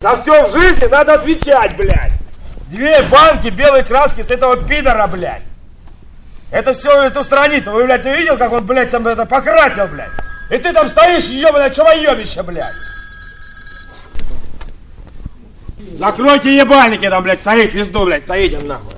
За все в жизни надо отвечать, блядь. 2 банки белой краски с этого пидора, блядь. Это все это устранить. Вы, блядь, ты видел, как он, блядь, там это покрасил, блядь? И ты там стоишь, ебаное человоебище, блядь. Закройте ебальники там, блядь, стоите, пизду, блядь, стоите нахуй.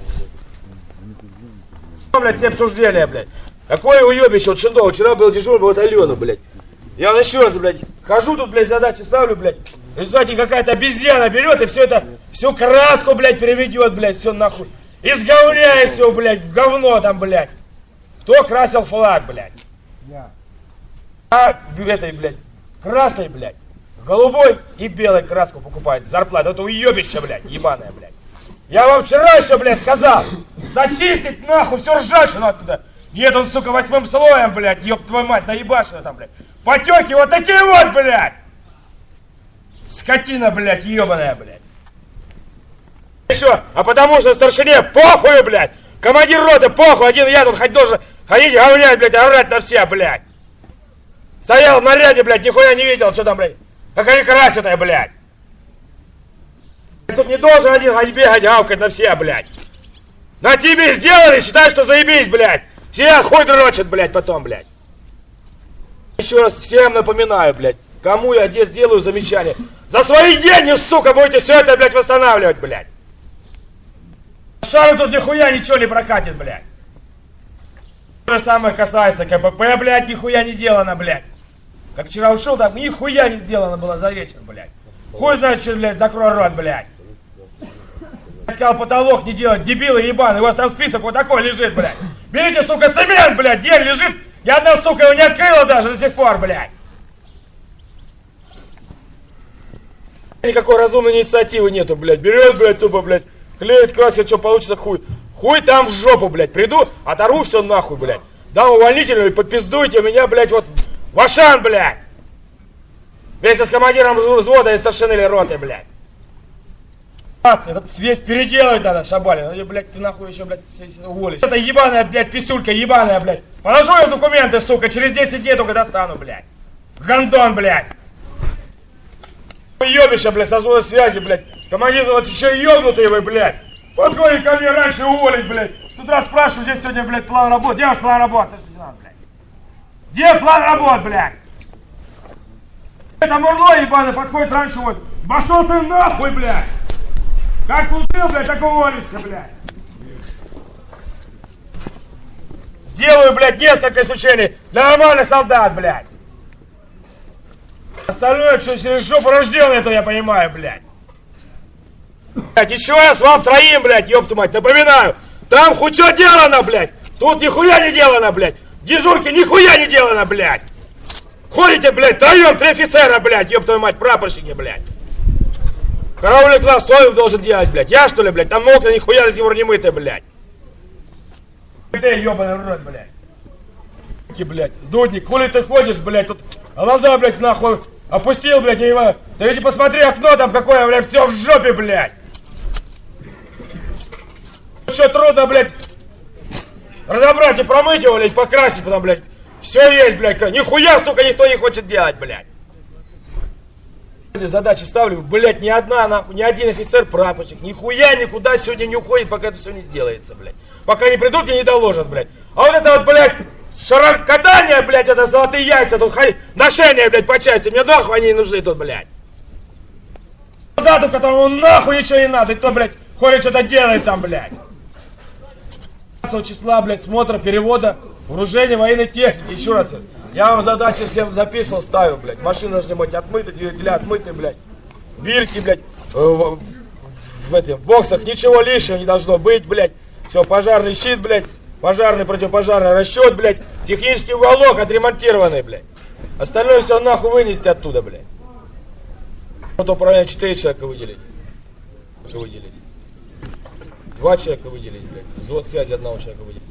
Блядь, все обсуждения, блядь. Какое уебище, вот Шиндова, вчера был дежурный, вот Алена, блядь. Я вот еще раз, блядь, хожу тут, блядь, задачи ставлю, блядь. В результате какая-то обезьяна берет и все это, всю краску, блядь, переведет, блядь, все нахуй. Изговняет все, блядь, в говно там, блядь. Кто красил флаг, блядь? Я. А этой, блядь, красной, блядь, голубой и белой краску покупает зарплату. Это уебище, блядь, ебаное, блядь. Я вам вчера еще, блядь, сказал, зачистить нахуй всю ржавчину оттуда. Нет, он, сука, 8 слоем, блядь, ёб твою мать, наебашено там, блядь. Потеки вот такие вот, блядь. Скотина, блядь, ебаная, блядь. Еще, а потому что старшине похуй, блядь. Командир роты похуй, один я тут хоть должен ходить, говнять, блядь, орать на всех, блядь. Стоял в наряде, блядь, нихуя не видел, что там, блядь. Как они красятые, блядь. Тут не должен один ходить, бегать, гавкать на всех, блядь. На тебе сделали, считай, что заебись, блядь. Все хуй дрочат, блядь, потом, блядь. Еще раз всем напоминаю, блядь, кому я где сделаю замечание. За свои деньги, сука, будете все это, блядь, восстанавливать, блядь. Шару тут нихуя ничего не прокатит, блядь. То же самое касается КПП, блядь, нихуя не делано, блядь. Как вчера ушел, там нихуя не сделано было за вечер, блядь. Хуй знает, что, блядь, закрой рот, блядь. Я сказал, потолок не делать, дебилы ебаные, у вас там список вот такой лежит, блядь. Берите, сука, цемент, блядь, день лежит. Ни одна, сука, его не открыла даже до сих пор, блядь. Никакой разумной инициативы нету, блядь. Берет, блядь, тупо, блядь. Клеит, красит, что получится, хуй. Хуй там в жопу, блядь. Приду, оторву все нахуй, блядь. Дам увольнительную и попиздуйте меня, блядь, вот в Ашан, блядь. Вместе с командиром взвода и старшины или роты, блядь. Этот весь переделать надо, Шабалин. Ну, блядь, ты нахуй еще, блядь, уволишь. Это ебаная, блядь, писюлька, ебаная, блядь. Положу я документы, сука, через 10 дней только достану, блядь. Гандон, блядь. Ебище, блядь, со злой связи, блядь. Командир, вот еще ебнутый вы, блядь. Подходит ко мне раньше уволить, блядь. С утра спрашиваю, где сегодня, блядь, план работы. Где ваш план работы? Где план работы, блядь? Это мурло ебаный подходит раньше вот. Пошел ты нахуй, блядь. Как служил, блядь, так уволишься, блядь. Сделаю, блядь, несколько исключений для нормальных солдат, блядь. Остальное, что через жопу рожденный, это я понимаю, блядь. Блядь, еще раз вам троим, блядь, ёпта мать, напоминаю. Там хоть что делано, блядь. Тут нихуя не делано, блядь. Дежурки нихуя не делано, блядь. Ходите, блядь, троем, 3 офицера, блядь, ёпта мать, прапорщики, блядь. Караульный класс, что он должен делать, блядь? Я, что ли, блядь? Там окна нихуя до сих пор не мыты, блядь. Ты, ёбаный рот, блядь. Блядь, сдудник, хули ты ходишь, блядь, тут глаза, блядь, нахуй опустил, блядь, я его... Да ведь посмотри, окно там какое, блядь, все в жопе, блядь. Что трудно, блядь, разобрать и промыть его, блядь, покрасить потом, блядь. Все есть, блядь, нихуя, сука, никто не хочет делать, блядь. Задачи ставлю, блядь, ни одна, нахуй, ни один офицер-прапорщик, нихуя никуда сегодня не уходит, пока это все не сделается, блядь. Пока не придут, мне не доложат, блядь. А вот это вот, блядь, шарокатание, блядь, это золотые яйца, тут ношение, блядь, по части, мне нахуй они не нужны тут, блядь. Солдату, которому нахуй ничего не надо, и кто, блядь, ходит что-то делает там, блядь. Числа, блядь, смотра, перевода, вооружения, военной техники, еще раз. Я вам задачи всем записывал, ставил, блядь. Машины должны быть отмыты, двигатели отмыты, блядь. Бирки, блядь, в этих боксах ничего лишнего не должно быть, блядь. Все, пожарный щит, блядь, пожарный, противопожарный расчет, блядь. Технический уголок отремонтированный, блядь. Остальное все нахуй вынести оттуда, блядь. Вот управление 4 человека выделить. 2 человека выделить, блядь. Взвод связи 1 человека выделить.